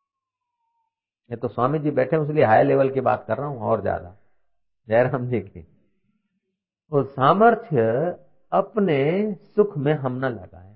ये तो स्वामी जी बैठे इसलिए हाई लेवल की बात कर रहा हूं, और ज्यादा जयराम जी की। वो सामर्थ्य अपने सुख में हम न लगाएं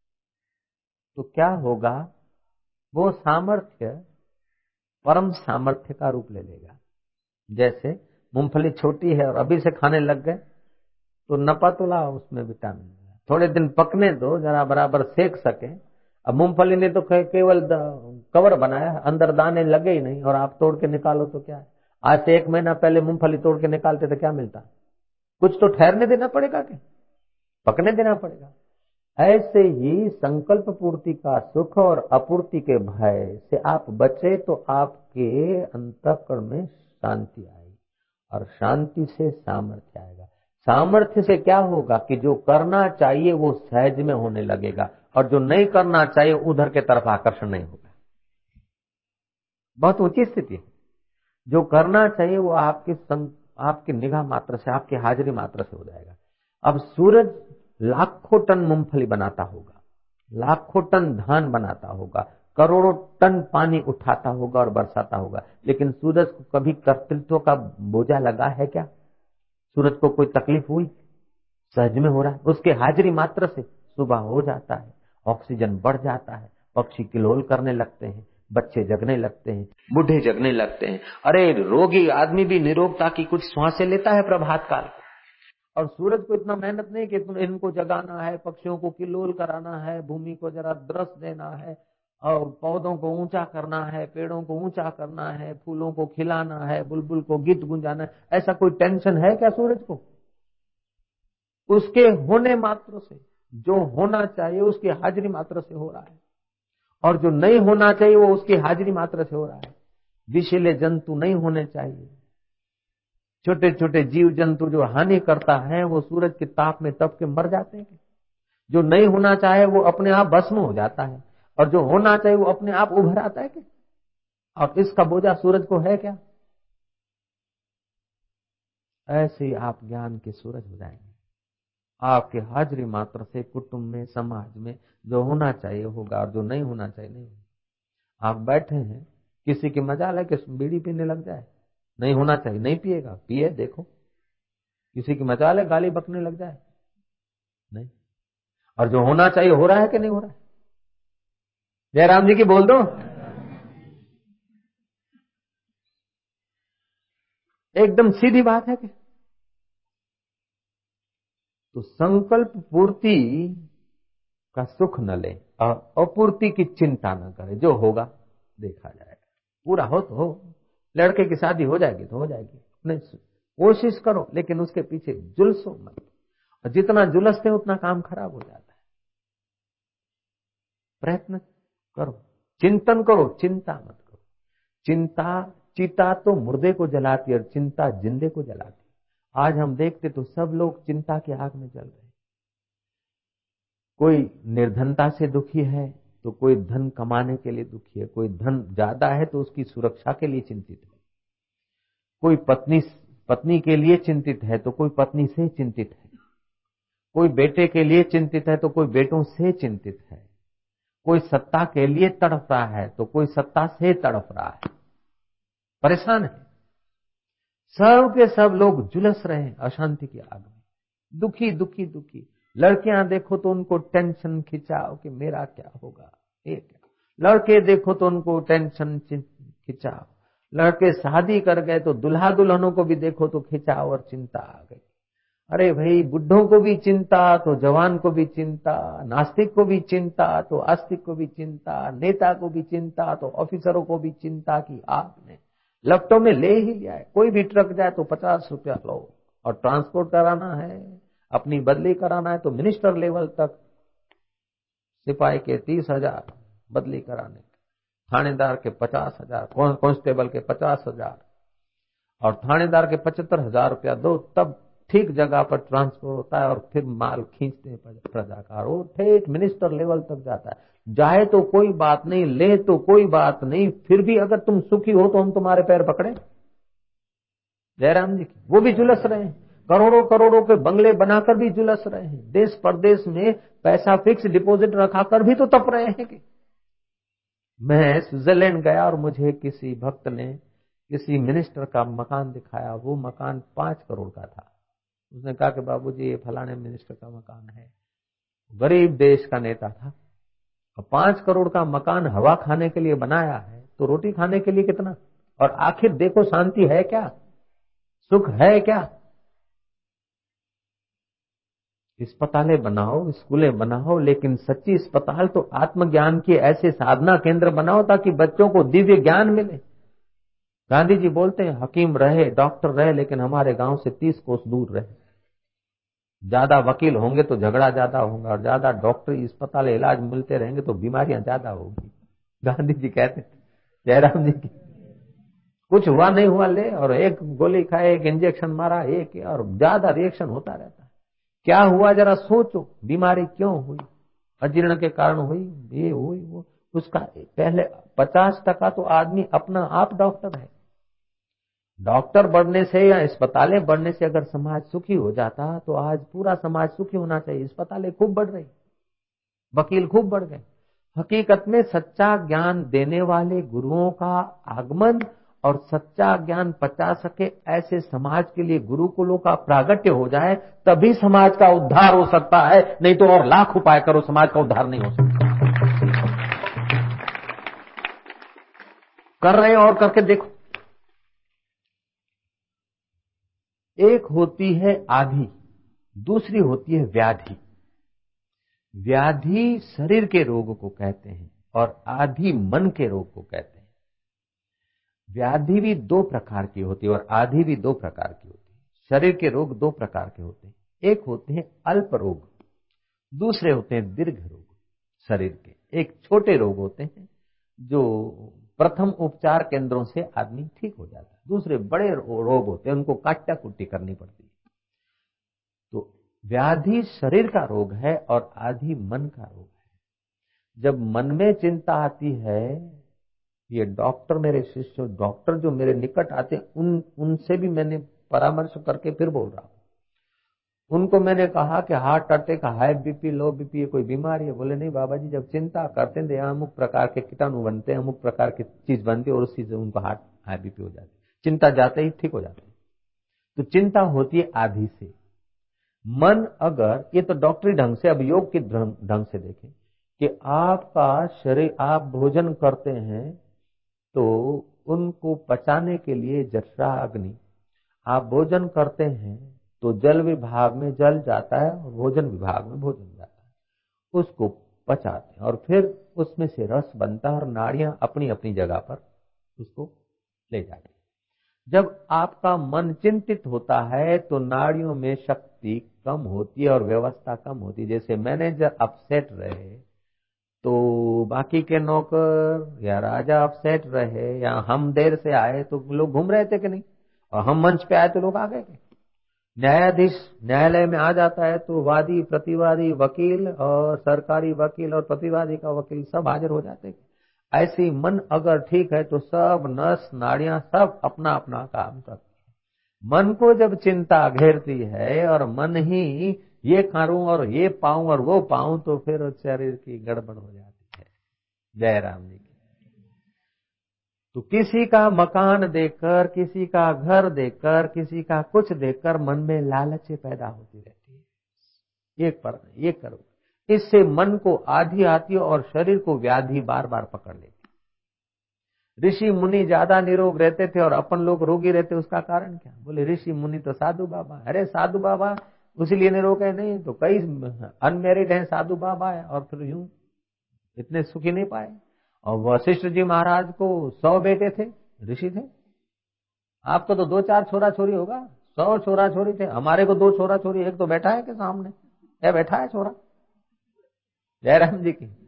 तो क्या होगा? वो सामर्थ्य परम सामर्थ्य का रूप ले लेगा। जैसे मूंगफली छोटी है और अभी से खाने लग गए तो नपा तो लाओ, उसमें विटामिन है, थोड़े दिन पकने दो, जरा बराबर सेक सके। अब मूंगफली ने तो केवल कवर बनाया, अंदर दाने लगे ही नहीं, और आप तोड़ के निकालो तो क्या है। आज से 1 महीना पहले मूंगफली तोड़ के निकालते तो क्या मिलता? कुछ तो ठहरने देना पड़ेगा कि पकने देना पड़ेगा। ऐसे ही संकल्प पूर्ति का सुख और अपूर्ति के भय से आप बचे तो आपके अंतःकरण में शांति आएगी, और शांति से सामर्थ्य आएगा। सामर्थ्य से क्या होगा कि जो करना चाहिए वो सहज में होने लगेगा, और जो नहीं करना चाहिए उधर के तरफ आकर्षण नहीं होगा। बहुत ऊंची स्थिति है। जो करना चाहिए वो आपकी निगाह मात्र से, आपकी हाजिरी मात्र से हो जाएगा। अब सूरज लाखों टन मूंगफली बनाता होगा, लाखों टन धान बनाता होगा, करोड़ों टन पानी उठाता होगा और बरसाता होगा, लेकिन सूरज को कभी कर्तृत्व का बोझा लगा है क्या? सूरज को कोई तकलीफ हुई? सहज में हो रहा है। उसके हाजिरी मात्र से सुबह हो जाता है, ऑक्सीजन बढ़ जाता है, पक्षी किलोल करने लगते हैं, बच्चे जगने लगते हैं, बूढ़े जगने लगते हैं। अरे रोगी आदमी भी निरोगता की कुछ श्वासें लेता है प्रभात काल को। और सूरज को इतना मेहनत नहीं कि इनको जगाना है, पक्षियों को किलोल कराना है, भूमि को जरा द्रस देना है, और पौधों को ऊंचा करना है, पेड़ों को ऊंचा करना है, फूलों को खिलाना है, बुलबुल को गीत गुंजाना है। ऐसा कोई टेंशन है क्या सूरज को? उसके होने मात्र से, जो होना चाहिए उसकी हाजिरी मात्र से हो रहा है, और जो नहीं होना चाहिए वो उसकी हाजिरी मात्र से हो रहा है। विषैले जंतु नहीं होने चाहिए, छोटे छोटे जीव जंतु जो हानि करता है वो सूरज के ताप में तप के मर जाते हैं। जो नहीं होना चाहे वो अपने आप भस्म हो जाता है, और जो होना चाहिए वो अपने आप उभर आता है। और इसका बोझा सूरज को है क्या? ऐसे ही आप ज्ञान के सूरज हो जाएंगे। आपके हाजिरी मात्र से कुटुंब में, समाज में जो होना चाहिए होगा, और जो नहीं होना चाहिए नहीं होगा। आप बैठे हैं, किसी की मजाल है कि बीड़ी पीने लग जाए, नहीं होना चाहिए नहीं पिएगा, पिए देखो। किसी की मजाल है गाली बकने लग जाए, नहीं। और जो होना चाहिए हो रहा है कि नहीं हो रहा है? जयराम जी की बोल दो। एकदम सीधी बात है कि तो संकल्प पूर्ति का सुख न ले और अपूर्ति की चिंता न करे। जो होगा देखा जाएगा, पूरा हो तो हो। लड़के की शादी हो जाएगी तो हो जाएगी, नहीं कोशिश करो, लेकिन उसके पीछे जुलसो मत। और जितना जुलसते उतना काम खराब हो जाता है। प्रयत्न करो, चिंतन करो, चिंता मत करो। चिता तो मुर्दे को जलाती है और चिंता जिंदे को जलाती। आज हम देखते तो सब लोग चिंता की आग में जल रहे हैं। कोई निर्धनता से दुखी है तो कोई धन कमाने के लिए दुखी है, कोई धन ज्यादा है तो उसकी सुरक्षा के लिए चिंतित है, कोई पत्नी के लिए चिंतित है तो कोई पत्नी से चिंतित है, कोई बेटे के लिए चिंतित है तो कोई बेटों से चिंतित है, कोई सत्ता के लिए तड़प रहा है तो कोई सत्ता से तड़प रहा है, परेशान है। सब के सब लोग झुलस रहे हैं अशांति की आग में, दुखी दुखी दुखी। लड़कियां देखो तो उनको टेंशन खिंचाव कि मेरा क्या होगा, ये क्या। लड़के देखो तो उनको टेंशन खिंचाव। लड़के शादी कर गए तो दुल्हा दुल्हनों को भी देखो तो खिंचाव और चिंता आ गई। अरे भाई, बुढ़ों को भी चिंता तो जवान को भी चिंता, नास्तिक को भी चिंता तो आस्तिक को भी चिंता, नेता को भी चिंता तो ऑफिसरों को भी चिंता की आग ने लपटों में ले ही लिया है। कोई भी ट्रक जाए तो 50 रुपया लो, और ट्रांसपोर्ट कराना है, अपनी बदली कराना है तो मिनिस्टर लेवल तक सिपाही के 30,000 बदली कराने, थानेदार के 50,000, कांस्टेबल के 50,000, और थानेदार के 75,000 रुपया दो तब ठीक जगह पर ट्रांसफर होता है, और फिर माल खींचते हैं प्रजाकार, वो ठेठ मिनिस्टर लेवल तक जाता है। जाए तो कोई बात नहीं, ले तो कोई बात नहीं, फिर भी अगर तुम सुखी हो तो हम तुम्हारे पैर पकड़े। जयराम जी की वो भी झुलस रहे हैं, करोड़ों करोड़ों के बंगले बनाकर भी झुलस रहे हैं, देश परदेश में पैसा फिक्स डिपॉजिट रखाकर भी तो तप रहे हैं। कि मैं स्विट्जरलैंड गया और मुझे किसी भक्त ने किसी मिनिस्टर का मकान दिखाया, वो मकान 5 करोड़ का था। उसने कहा कि बाबूजी ये फलाने मिनिस्टर का मकान है, गरीब देश का नेता था, और 5 करोड़ का मकान हवा खाने के लिए बनाया है तो रोटी खाने के लिए कितना। और आखिर देखो शांति है क्या, सुख है क्या। अस्पतालें बनाओ, स्कूलें बनाओ, लेकिन सच्ची अस्पताल तो आत्मज्ञान के ऐसे साधना केंद्र बनाओ ताकि बच्चों को दिव्य ज्ञान मिले। गांधी जी बोलते हैं हकीम रहे, डॉक्टर रहे, लेकिन हमारे गांव से 30 कोस दूर रहे। ज्यादा वकील होंगे तो झगड़ा ज्यादा होगा, और ज्यादा डॉक्टरी अस्पताल इलाज मिलते रहेंगे तो बीमारियां ज्यादा होगी। गांधी जी कहते थे, जयराम जी की कुछ हुआ नहीं हुआ ले, और एक गोली खाए, एक इंजेक्शन मारा, एक, और ज्यादा रिएक्शन होता रहता है। क्या हुआ जरा सोचो, बीमारी क्यों हुई, अजीर्ण के कारण हुई, ये हुई वो, उसका पहले 50% तो आदमी अपना आप डॉक्टर है। डॉक्टर बढ़ने से या अस्पतालें बढ़ने से अगर समाज सुखी हो जाता तो आज पूरा समाज सुखी होना चाहिए। अस्पतालें खूब बढ़ रही, वकील खूब बढ़ गए। हकीकत में सच्चा ज्ञान देने वाले गुरुओं का आगमन और सच्चा ज्ञान पचा सके ऐसे समाज के लिए गुरुकुलों का प्रागट्य हो जाए, तभी समाज का उद्धार हो सकता है, नहीं तो और लाख उपाय करो समाज का उद्धार नहीं हो सकता। कर रहे हैं और करके देखो। एक होती है आधि, दूसरी होती है व्याधि। व्याधि शरीर के रोग को कहते हैं और आधि मन के रोग को कहते हैं। व्याधि भी दो प्रकार की होती है और आधि भी दो प्रकार की होती है। शरीर के रोग दो प्रकार के होते हैं, एक होते हैं अल्प रोग, दूसरे होते हैं दीर्घ रोग। शरीर के एक छोटे रोग होते हैं जो प्रथम उपचार केंद्रों से आदमी ठीक हो जाता है, दूसरे बड़े रोग होते हैं, उनको काटा कुट्टी करनी पड़ती है। तो व्याधि शरीर का रोग है और आधि मन का रोग है। जब मन में चिंता आती है, ये डॉक्टर मेरे शिष्य, डॉक्टर जो मेरे निकट आते उनसे भी मैंने परामर्श करके फिर बोल रहा हूं। उनको मैंने कहा कि heart attack, high BP, low BP ये कोई बीमारी है? बोले नहीं बाबा जी, जब चिंता करते हैं यहाँ अमुक प्रकार के कीटाणु बनते हैं, अमुक प्रकार की चीज बनती है और उसी से उनको हाई बीपी हो जाती है, चिंता जाते ही ठीक हो जाते हैं। तो चिंता होती है आधी से। मन अगर, ये तो डॉक्टरी ढंग से, अब योग के ढंग से देखें कि आपका शरीर, आप भोजन करते हैं तो उनको पचाने के लिए जठरा अग्नि, आप भोजन करते हैं तो जल विभाग में जल जाता है और भोजन विभाग में भोजन जाता है, उसको पचाते हैं और फिर उसमें से रस बनता है और नाड़ियां अपनी अपनी जगह पर उसको ले जाती है। जब आपका मन चिंतित होता है तो नाड़ियों में शक्ति कम होती है और व्यवस्था कम होती है। जैसे मैनेजर अपसेट रहे तो बाकी के नौकर या राजा अपसेट रहे, या हम देर से आए तो लोग घूम रहे थे कि नहीं, और हम मंच पे आए तो लोग आ गए थे। न्यायाधीश न्यायालय में आ जाता है तो वादी प्रतिवादी वकील और सरकारी वकील और प्रतिवादी का वकील सब हाजिर हो जाते हैं। ऐसे ही मन अगर ठीक है तो सब नस नाड़ियां सब अपना अपना काम करती है। मन को जब चिंता घेरती है और मन ही ये करूं और ये पाऊं और वो पाऊं, तो फिर शरीर की गड़बड़ हो जाती है। जय राम जी की। तो किसी का मकान देखकर, किसी का घर देखकर, किसी का कुछ देखकर मन में लालच पैदा होती रहती है। ये करो, इससे मन को आधी आती है और शरीर को व्याधि बार बार पकड़ लेती। ऋषि मुनि ज्यादा निरोग रहते थे और अपन लोग रोगी रहते, उसका कारण क्या? बोले ऋषि मुनि तो साधु बाबा। अरे साधु बाबा उसीलिए निरोग है? नहीं, तो कई अनमेरिड हैं साधु बाबा है और फिर यूं इतने सुखी नहीं पाए। और वशिष्ठ जी महाराज को 100 बेटे थे, ऋषि थे। आपको तो 2-4 छोरा छोरी होगा, 100 छोरा छोरी थे। हमारे को 2 छोरा छोरी, एक तो बैठा है के सामने, है बैठा है छोरा। जयराम जी की।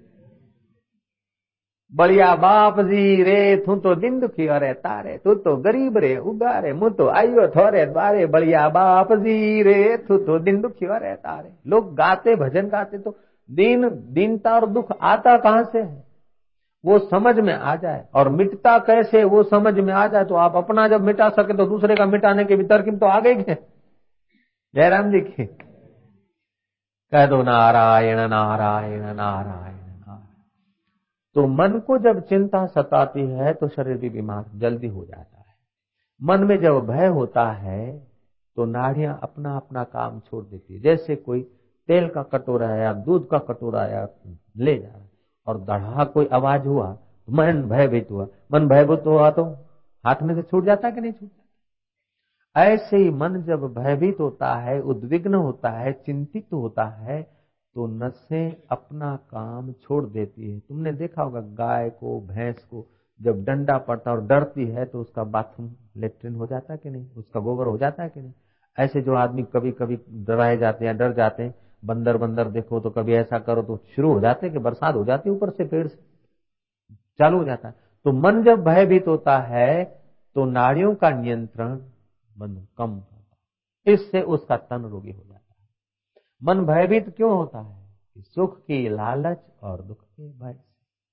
बलिया बाप जी रे, तू तो दिन दुखी अरे तारे, तू तो गरीब रे उगारे, मुँह तो आइयो थोरे द्वारे। बलिया बाप जी रे, तू तो दिन दुखी अरे तारे। लोग गाते, भजन गाते तो दीनता और दुख आता कहां से है वो समझ में आ जाए, और मिटता कैसे वो समझ में आ जाए, तो आप अपना जब मिटा सके तो दूसरे का मिटाने के भी तरकीब तो आ गई है। जयराम जी की। कह दो नारायण नारायण नारायण नारायण। तो मन को जब चिंता सताती है तो शरीर भी बीमार जल्दी हो जाता है। मन में जब भय होता है तो नाड़ियां अपना अपना काम छोड़ देती है। जैसे कोई तेल का कटोरा या दूध का कटोरा या ले जा रहा है और धड़ा कोई आवाज हुआ, मन भयभीत हुआ। मन भयभीत हुआ तो हाथ में से छूट जाता है कि नहीं छूटता? ऐसे ही मन जब भयभीत होता है, उद्विग्न होता है, चिंतित होता है, तो नसें अपना काम छोड़ देती है। तुमने देखा होगा गाय को, भैंस को जब डंडा पड़ता और डरती है तो उसका बाथरूम लेट्रिन हो जाता है कि नहीं, उसका गोबर हो जाता है कि नहीं? ऐसे जो आदमी कभी कभी डराए जाते हैं, डर जाते हैं, बंदर बंदर देखो तो कभी ऐसा करो तो शुरू हो जाते हैं कि बरसात हो जाती है ऊपर से, पेड़ से चालू हो जाता है। तो मन जब भयभीत होता है तो नाड़ियों का नियंत्रण बंद कम होता है, इससे उसका तन रोगी हो जाता है। मन भयभीत क्यों होता है? सुख की लालच और दुख के भय से।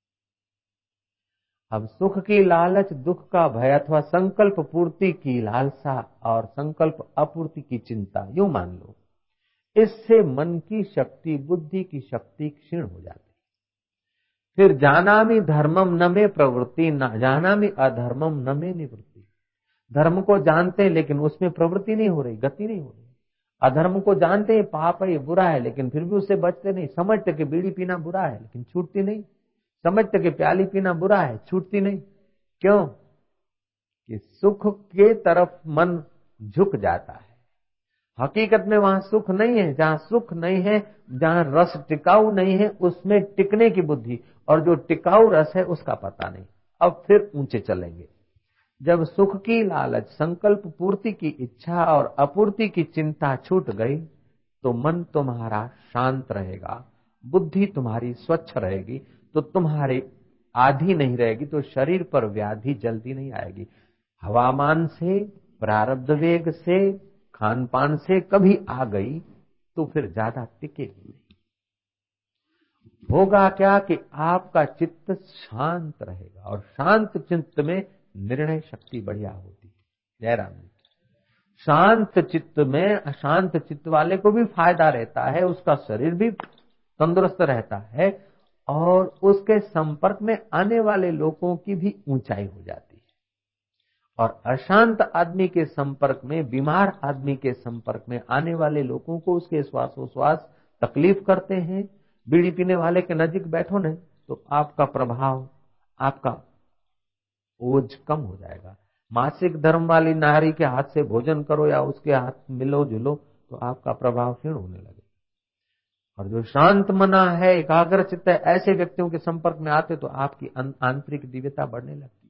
अब सुख की लालच, दुख का भय अथवा संकल्प पूर्ति की लालसा और संकल्प अपूर्ति की चिंता, यूं मान लो, इससे मन की शक्ति, बुद्धि की शक्ति क्षीण हो जाती है। फिर जानामि धर्मम न में प्रवृत्ति, न जानामि अधर्मम न में निवृत्ति। धर्म को जानते हैं लेकिन उसमें प्रवृत्ति नहीं हो रही, गति नहीं हो रही। अधर्म को जानते हैं, पाप है, ये बुरा है, लेकिन फिर भी उससे बचते नहीं। समझते कि बीड़ी पीना बुरा है लेकिन छूटती नहीं, समझते कि प्याली पीना बुरा है, छूटती नहीं। क्यों? कि सुख के तरफ मन झुक जाता है। हकीकत में वहां सुख नहीं है। जहां सुख नहीं है, जहां रस टिकाऊ नहीं है, उसमें टिकने की बुद्धि, और जो टिकाऊ रस है उसका पता नहीं। अब फिर ऊंचे चलेंगे। जब सुख की लालच, संकल्प पूर्ति की इच्छा और अपूर्ति की चिंता छूट गई तो मन तुम्हारा शांत रहेगा, बुद्धि तुम्हारी स्वच्छ रहेगी, तो तुम्हारी आधी नहीं रहेगी, तो शरीर पर व्याधि जल्दी नहीं आएगी। हवामान से, प्रारब्ध वेग से, खान पान से कभी आ गई तो फिर ज्यादा टिकेगी नहीं। होगा क्या कि आपका चित्त शांत रहेगा, और शांत चित्त में निर्णय शक्ति बढ़िया होती है। जयराम जी। शांत चित्त में, अशांत चित्त वाले को भी फायदा रहता है, उसका शरीर भी तंदुरुस्त रहता है, और उसके संपर्क में आने वाले लोगों की भी ऊंचाई हो जाती है। और अशांत आदमी के संपर्क में, बीमार आदमी के संपर्क में आने वाले लोगों को उसके श्वासोश्वास तकलीफ करते हैं। बीड़ी पीने वाले के नजीक बैठो नहीं तो आपका प्रभाव, आपका ओझ कम हो जाएगा। मासिक धर्म वाली नारी के हाथ से भोजन करो या उसके हाथ मिलो जुलो तो आपका प्रभाव क्षीण होने लगे। और जो शांत मना है, एकाग्र चित्त है, ऐसे व्यक्तियों के संपर्क में आते तो आपकी आंतरिक दिव्यता बढ़ने लगती है।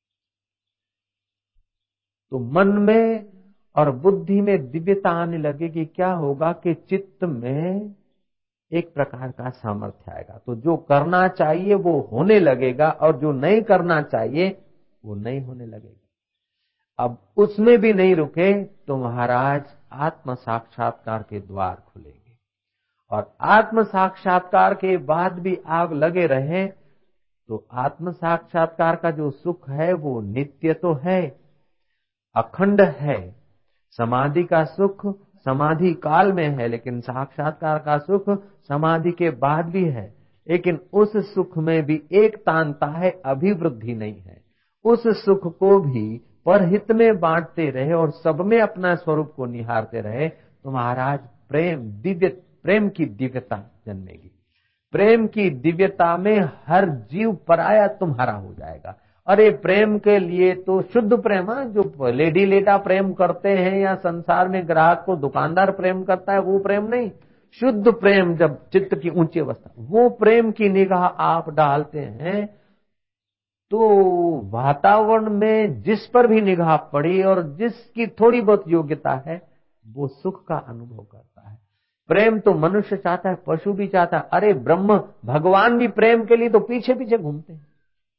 तो मन में और बुद्धि में दिव्यता आने लगेगी। क्या होगा कि चित्त में एक प्रकार का सामर्थ्य आएगा, तो जो करना चाहिए वो होने लगेगा, और जो नहीं करना चाहिए वो नहीं होने लगेगा। अब उसमें भी नहीं रुके तो महाराज आत्म साक्षात्कार के द्वार खुलेंगे। और आत्म साक्षात्कार के बाद भी आग लगे रहे तो आत्म साक्षात्कार का जो सुख है वो नित्य तो है, अखंड है। समाधि का सुख समाधि काल में है, लेकिन साक्षात्कार का सुख समाधि के बाद भी है। लेकिन उस सुख में भी एक तानता है, अभिवृद्धि नहीं है। उस सुख को भी परहित में बांटते रहे और सब में अपना स्वरूप को निहारते रहे तो महाराज प्रेम की दिव्यता जन्मेगी। प्रेम की दिव्यता में हर जीव पराया तुम्हारा हो जाएगा। अरे प्रेम के लिए तो शुद्ध प्रेम, जो लेडी लेटा प्रेम करते हैं या संसार में ग्राहक को दुकानदार प्रेम करता है, वो प्रेम नहीं। शुद्ध प्रेम, जब चित्त की ऊंची अवस्था, वो प्रेम की निगाह आप डालते हैं तो वातावरण में जिस पर भी निगाह पड़ी और जिसकी थोड़ी बहुत योग्यता है वो सुख का अनुभव करता है। प्रेम तो मनुष्य चाहता है, पशु भी चाहता है। अरे ब्रह्म भगवान भी प्रेम के लिए तो पीछे पीछे घूमते हैं।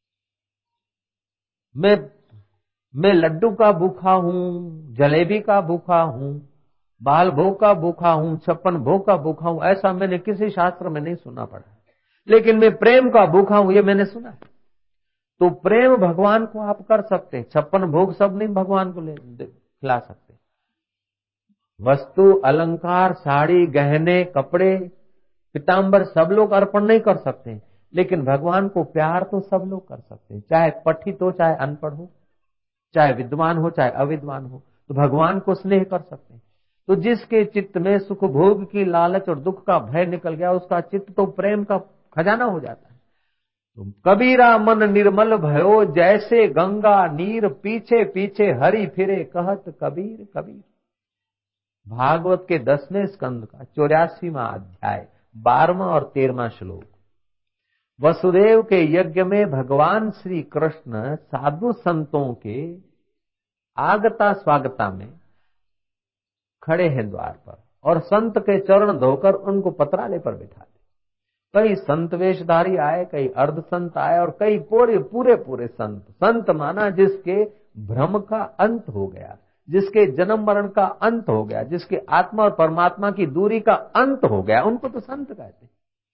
मैं लड्डू का भूखा हूं, जलेबी का भूखा हूं, बाल भोग का भूखा हूं, 56 भोग का भूखा हूं, ऐसा मैंने किसी शास्त्र में नहीं सुना पड़ा। लेकिन मैं प्रेम का भूखा हूं, ये मैंने सुना है। तो प्रेम भगवान को आप कर सकते हैं। 56 भोग सब नहीं भगवान को खिला सकते। वस्तु, अलंकार, साड़ी, गहने, कपड़े, पीताम्बर सब लोग अर्पण नहीं कर सकते, लेकिन भगवान को प्यार तो सब लोग कर सकते हैं। चाहे पठित हो, चाहे अनपढ़ हो, चाहे विद्वान हो, चाहे अविद्वान हो, तो भगवान को स्नेह कर सकते हैं। तो जिसके चित्त में सुख भोग की लालच और दुख का भय निकल गया, उसका चित्त तो प्रेम का खजाना हो जाता है। तो कबीरा मन निर्मल भयो, जैसे गंगा नीर पीछे पीछे हरि फिरे, कहत कबीर कबीर। भागवत के 10वें स्कंद का 84वां अध्याय 12वां और 13वां श्लोक। वसुदेव के यज्ञ में भगवान श्री कृष्ण साधु संतों के आगता स्वागता में खड़े हैं द्वार पर और संत के चरण धोकर उनको पतराले पर बिठा दे। कई संत वेशधारी आए, कई अर्ध संत आए और कई पूरे पूरे पूरे संत। संत माना जिसके भ्रम का अंत हो गया, जिसके जन्म मरण का अंत हो गया, जिसके आत्मा और परमात्मा की दूरी का अंत हो गया, उनको तो संत कहते हैं।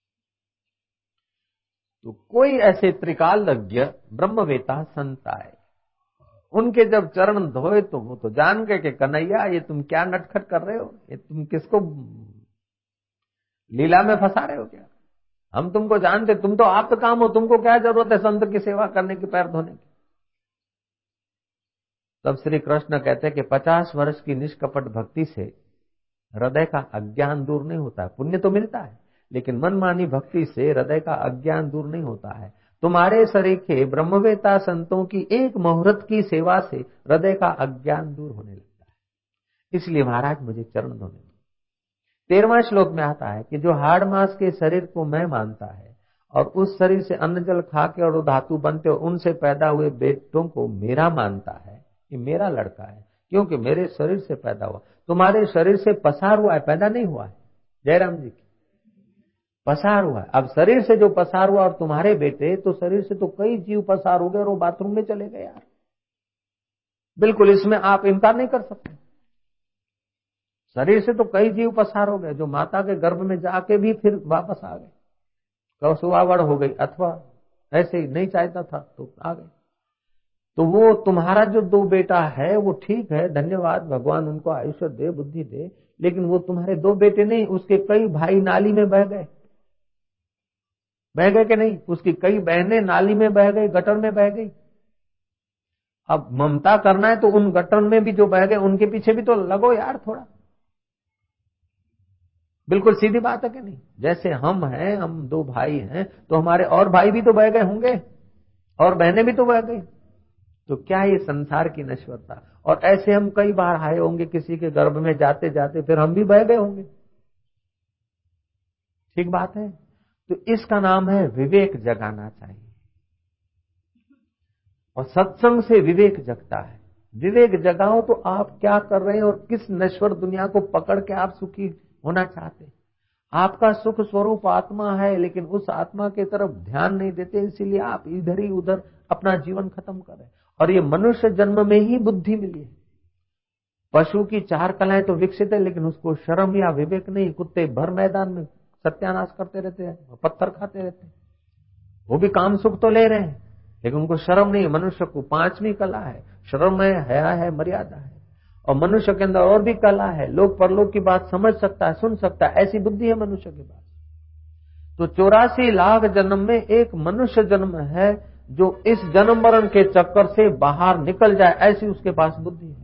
तो कोई ऐसे त्रिकालज्ञ ब्रह्मवेता संत आए, उनके जब चरण धोए तो वो तो जान गए कि कन्हैया ये तुम क्या नटखट कर रहे हो, ये तुम किसको लीला में फंसा रहे हो क्या? हम तुमको जानते, तुम तो आप काम हो, तुमको क्या जरूरत है संत की सेवा करने की, पैर धोने की। तब श्री कृष्ण कहते हैं कि 50 वर्ष की निष्कपट भक्ति से हृदय का अज्ञान दूर नहीं होता है। पुण्य तो मिलता है, लेकिन मनमानी भक्ति से हृदय का अज्ञान दूर नहीं होता है। तुम्हारे सरीखे ब्रह्मवेता संतों की एक मुहूर्त की सेवा से हृदय का अज्ञान दूर होने लगता है। इसलिए महाराज मुझे चरण धोने दो। 13वां श्लोक में आता है कि जो हाड़ मांस के शरीर को मैं मानता है और उस शरीर से अन्न जल खा के और धातु बनते और उनसे पैदा हुए बेटों को मेरा मानता है, ये मेरा लड़का है क्योंकि मेरे शरीर से पैदा हुआ। तुम्हारे शरीर से पसार हुआ है, पैदा नहीं हुआ है। जयराम जी की पसार हुआ है। अब शरीर से जो पसार हुआ और तुम्हारे बेटे, तो शरीर से तो कई जीव पसार हो गए और वो बाथरूम में चले गए यार। बिल्कुल, इसमें आप इनकार नहीं कर सकते। शरीर से तो कई जीव पसार हो गए जो माता के गर्भ में जाके भी फिर वापस आ गए, कौसुवावड़ हो गई, अथवा ऐसे ही नहीं चाहता था तो आ गए। तो वो तुम्हारा जो 2 बेटा है वो ठीक है, धन्यवाद, भगवान उनको आयुष्य दे, बुद्धि दे, लेकिन वो तुम्हारे 2 बेटे नहीं, उसके कई भाई नाली में बह गए। बह गए कि नहीं? उसकी कई बहनें नाली में बह गई, गटर में बह गई। अब ममता करना है तो उन गटर में भी जो बह गए उनके पीछे भी तो लगो यार थोड़ा। बिल्कुल सीधी बात है कि नहीं? जैसे हम हैं, हम 2 भाई हैं, तो हमारे और भाई भी तो बह गए होंगे और बहनें भी तो बह गई। तो क्या ये संसार की नश्वरता? और ऐसे हम कई बार आए होंगे किसी के गर्भ में जाते जाते, फिर हम भी बह गए होंगे। ठीक बात है। तो इसका नाम है विवेक जगाना चाहिए, और सत्संग से विवेक जगता है। विवेक जगाओ तो आप क्या कर रहे हैं और किस नश्वर दुनिया को पकड़ के आप सुखी होना चाहते हैं। आपका सुख स्वरूप आत्मा है, लेकिन उस आत्मा की तरफ ध्यान नहीं देते, इसीलिए आप इधर ही उधर अपना जीवन खत्म कर रहे हैं। और ये मनुष्य जन्म में ही बुद्धि मिली है। पशु की 4 कलाएं तो विकसित है, लेकिन उसको शर्म या विवेक नहीं। कुत्ते भर मैदान में सत्यानाश करते रहते हैं, पत्थर खाते रहते हैं, वो भी काम सुख तो ले रहे हैं, लेकिन उनको शर्म नहीं है। मनुष्य को 5वीं कला है, शर्म है, हया है, मर्यादा है। और मनुष्य के अंदर और भी कला है, लोक परलोक की बात समझ सकता है, सुन सकता है, ऐसी बुद्धि है मनुष्य के पास। तो 84 लाख जन्म में एक मनुष्य जन्म है जो इस जन्म मरण के चक्कर से बाहर निकल जाए, ऐसी उसके पास बुद्धि है।